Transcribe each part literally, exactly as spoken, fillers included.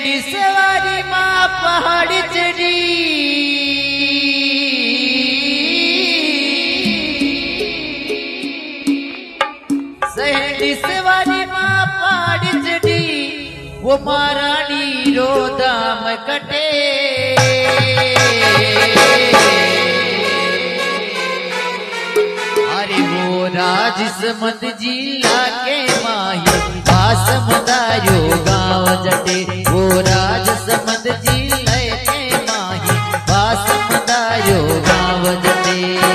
सहंडी सवारी माँ पहाड़ चढ़ी, सहंडी सवारी माँ पहाड़ चढ़ी, वो महारानी रो दाम कटे। अरे वो राजसमंद जिला के माही वासमदायो गाँव जटे, वो राजसमंद जिले के माही वासमदायो गाँव जटे।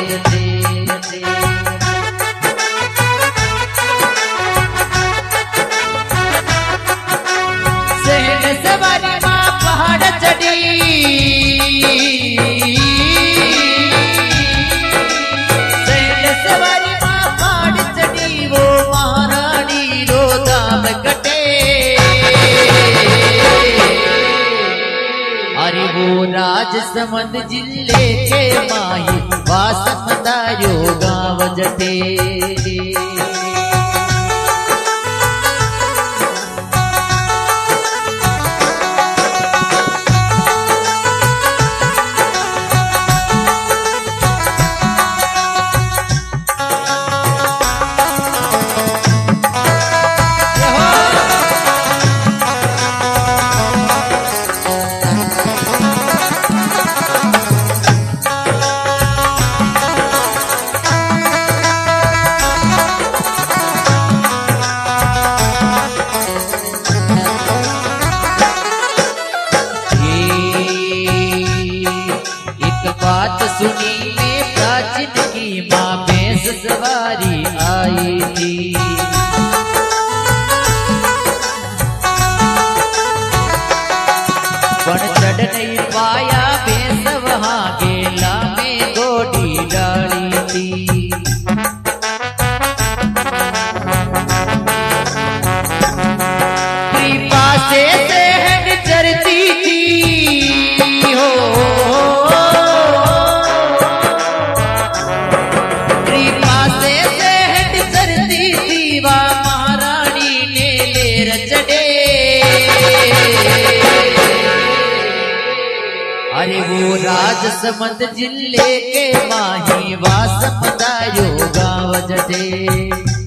सहंड सवारी माँ पहाड़ चढ़ी, सहंड सवारी माँ पहाड़ चढ़ी, वो महारानी रो दाम कटे। अरे वो राजसमंद जिले के माही वासमदायो गाँव जटे। बात सुनी में प्राचीन की माँ भैंस सवारी आई थी, पण चढ़ नहीं पाया भैंस वहाँ गेला में गोडी डाली थी। कृपा से सहंड चरती थी हो, महारानी ने लेर चढ़े। अरे वो राजसमंद जिले के माही वासमदायो गाँव जटे।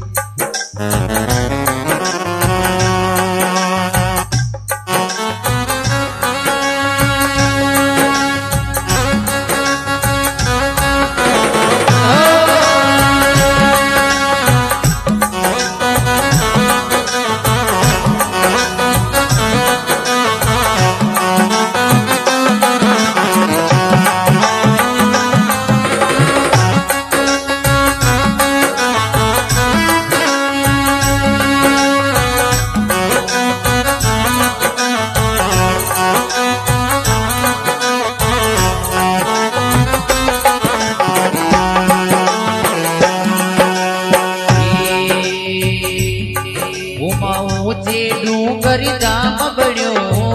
ऊंचे डूंगर धाम बण्यो,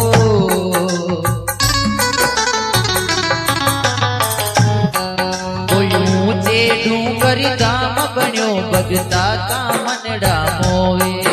कोई ऊंचे डूंगर धाम बण्यो, भगता का मनड़ा मोवे।